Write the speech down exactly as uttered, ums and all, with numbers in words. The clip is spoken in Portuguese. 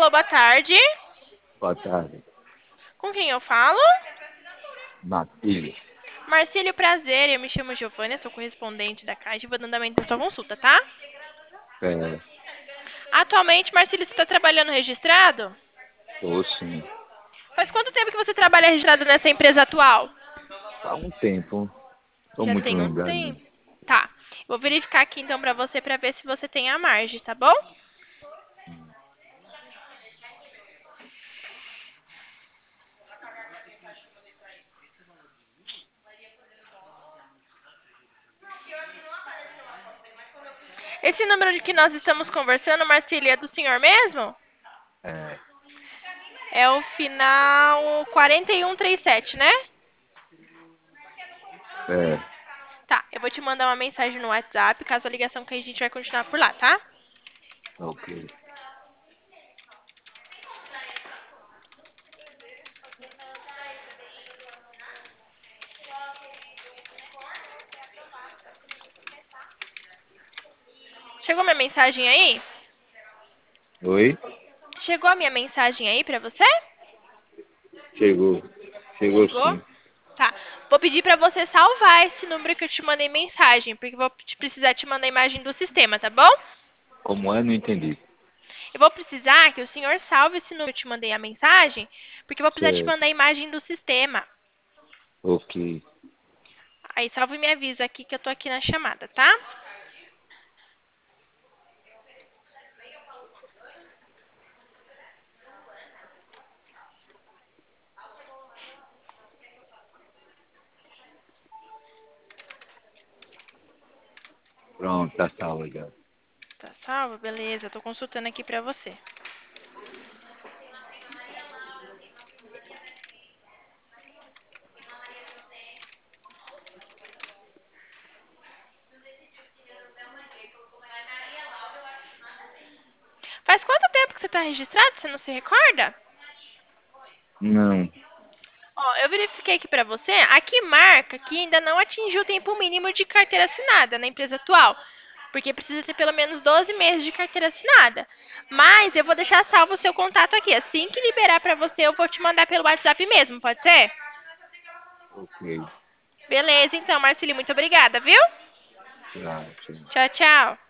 Alô, boa tarde. Boa tarde, Com quem eu falo? Matilde. Marcílio, prazer. Eu me chamo Giovânia, sou correspondente da Caixa e vou dando andamento da sua consulta, tá? É, Atualmente, Marcílio, você está trabalhando registrado? tô sim. Faz quanto tempo que você trabalha registrado nessa empresa atual? Há um tempo, tô Já muito tem um lembrado. tempo? Não. Tá. Vou verificar aqui então pra você pra ver se você tem a margem, tá bom? Esse número de que nós estamos conversando, Marcílio, é do senhor mesmo? É, É o final quarenta e um trinta e sete, né? é, Tá, eu vou te mandar uma mensagem no WhatsApp, caso a ligação que a gente vai continuar por lá, tá? ok. Chegou minha mensagem aí? Oi? Chegou a minha mensagem aí pra você? Chegou, chegou Chegou? sim. Tá. Vou pedir pra você salvar esse número que eu te mandei mensagem, porque vou te precisar te mandar a imagem do sistema, tá bom? Como é? Não entendi. Eu vou precisar que o senhor salve esse número que eu te mandei a mensagem, porque eu vou precisar te Certo, mandar a imagem do sistema. ok. Aí salve e me avisa aqui que eu tô aqui na chamada, tá? Pronto, tá salvo já. Tá salvo? Beleza, eu tô consultando aqui pra você. Faz quanto tempo que você tá registrado? Você não se recorda? Não, Ó, eu verifiquei aqui pra você. Aqui marca que ainda não atingiu o tempo mínimo de carteira assinada na empresa atual. Porque precisa ter pelo menos doze meses de carteira assinada. Mas eu vou deixar salvo o seu contato aqui. Assim que liberar pra você, eu vou te mandar pelo WhatsApp mesmo, pode ser? ok. Beleza, então, Marceli, muito obrigada, viu? Tá, sim. Tchau, tchau.